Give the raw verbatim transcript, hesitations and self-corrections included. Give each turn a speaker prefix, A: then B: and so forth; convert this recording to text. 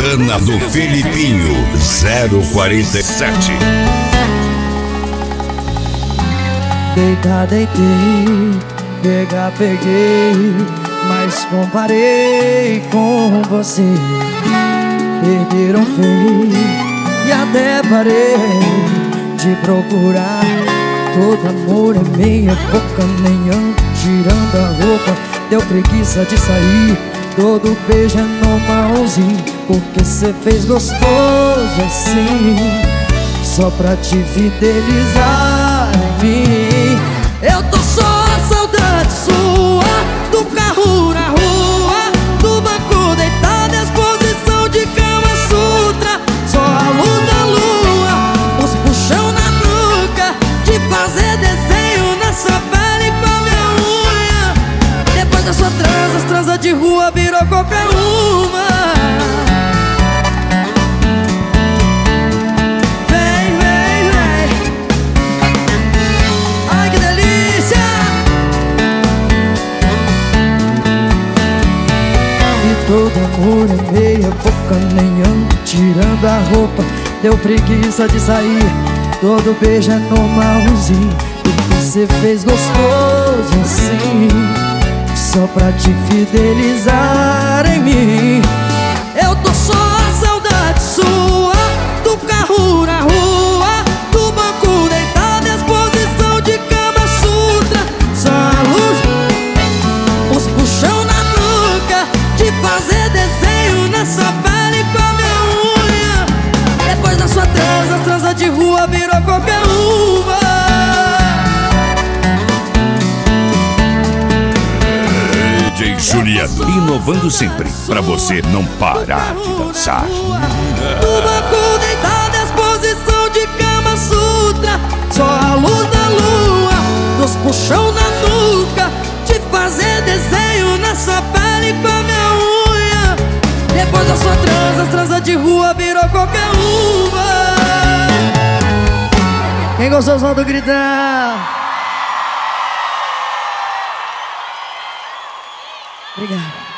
A: Ana do Felipinho, zero quarenta e sete.
B: Deitar, deitei, pegar, peguei, mas comparei com você. Perderam feio e até parei de procurar. Todo amor é meia boca, nem ando tirando a roupa. Deu preguiça de sair, todo beijo é normalzinho, porque cê fez gostoso assim, só pra te fidelizar em mim. Eu tô só a saudade sua, do carro na rua, do banco deitado, exposição de Kama Sutra. Só a luz da lua, os puxão na nuca, de fazer desenho nessa pele com a minha unha. Depois da sua transa, as transa de rua virou qualquer uma. Todo amor é meia boca, nem ando tirando a roupa. Deu preguiça de sair, todo beijo é normalzinho, porque você fez gostoso assim, só pra te fidelizar em mim. Eu tô só a saudade sua, do carro na rua, do banco deitado, exposição de Kama Sutra. Só a luz, os puxão na nuca, de fazer desenho nessa pele com a minha unha. Depois da sua transa, as transa de rua virou qualquer uma.
A: D J Juliano, inovando sempre, pra você não parar de dançar.
B: Do banco deitado, exposição de Kama Sutra. Só a luz da lua, dos puxão na nuca, de fazer desenho nessa pele com a minha unha. Depois da sua transa, as transa de rua virou qualquer uma. Quem gostou, solta o gritão. Obrigado.